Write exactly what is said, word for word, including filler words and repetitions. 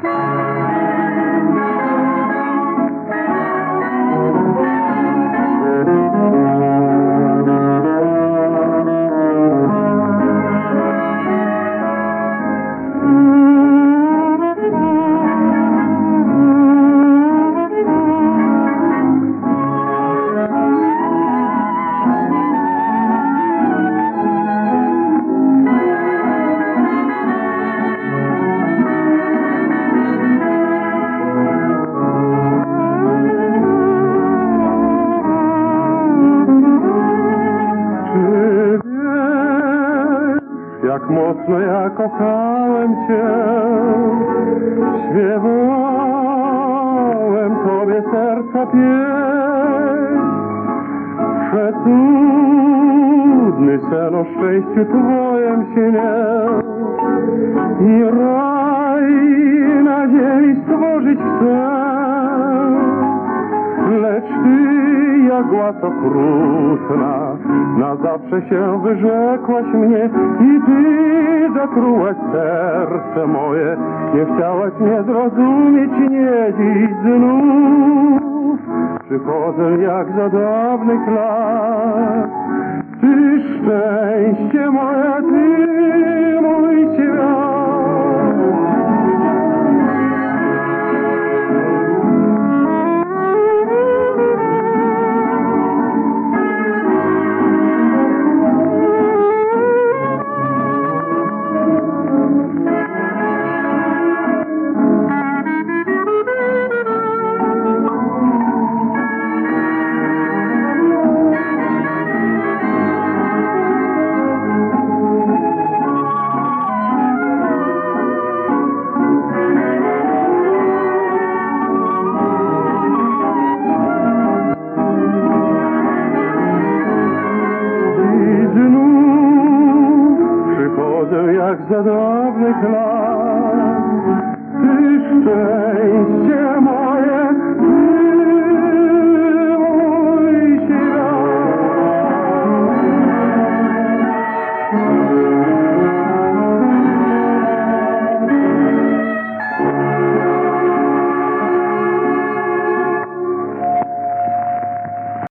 Jak mocno ja kochałem Cię, śpiewałem Tobie serca pieśń, przecudny sen o szczęściu Twojem śnię i raj na ziemi stworzyć chcę, lecz Ty, jak głaz okrutna, na zawsze się wyrzekłaś mnie i Ty zatrułaś serce moje. Nie chciałaś mnie zrozumieć, nie dziś znów przychodzę jak za dawnych lat. Ty szczęście moje, Ty mój świat. Jak za dawnych lat, Ty szczęście